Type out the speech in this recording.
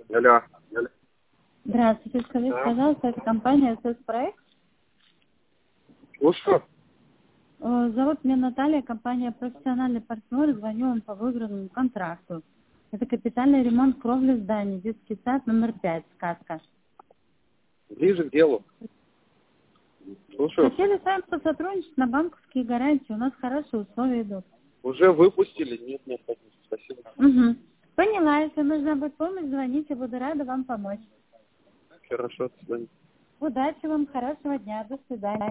Алло. Здравствуйте, скажите, Да. пожалуйста, это компания СС-проект. Слушаю. Зовут меня Наталья, компания «Профессиональный партнер», звоню вам по выигранному контракту. Это капитальный ремонт кровли зданий, детский сад номер 5, сказка. Ближе к делу. Слушаю. Хотели с вами посотрудничать на банковские гарантии, у нас хорошие условия идут. Уже выпустили? Нет, необходимости. Спасибо. Угу. Поняла, если нужна будет помощь, звоните, буду рада вам помочь. Хорошо, до свидания. Удачи вам, хорошего дня, до свидания.